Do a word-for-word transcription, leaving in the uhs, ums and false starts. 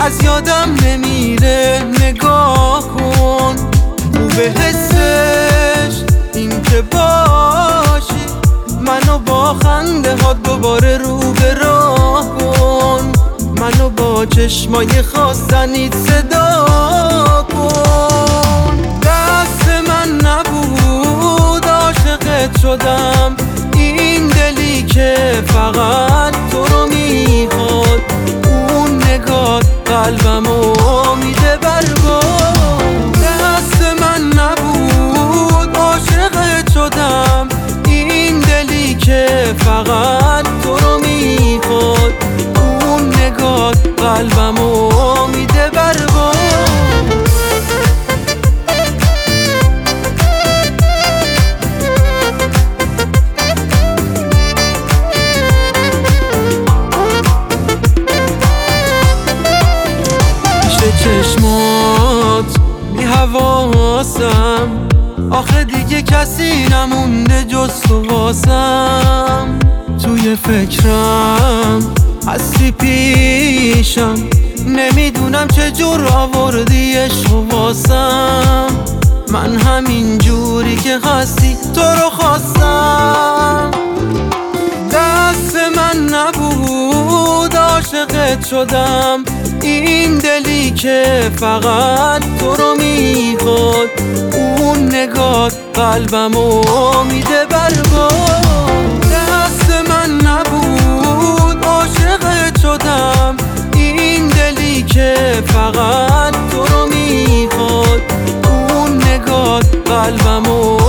از یادم نمیره. نگاه کن او به حسش این که باشی، منو با خنده ها دوباره رو به راه کن. منو با چشمای خواستنیت صدا کن. دست من نبود عاشقت شدم، این دلی که فقط تو رو میخواد. اون نگاه قلبمو میده برباد. دست من نبود عاشقت شدم، این دلی که فقط تو رو میخواد. اون نگاه قلبمو میده برباد. چشمات بی حواسم، آخه دیگه کسی نمونده جز تو واسم. توی فکرم هستی پیشم، نمیدونم چجور آوردیش واسم. من همین جوری که هستی تو رو خواستم. دست من نبود عاشقت شدم، این دلی که فقط تو رو میخواد. اون نگاه قلبمو میده برباد. دست من نبود عاشقت شدم، این دلی که فقط تو رو میخواد. اون نگاه قلبمو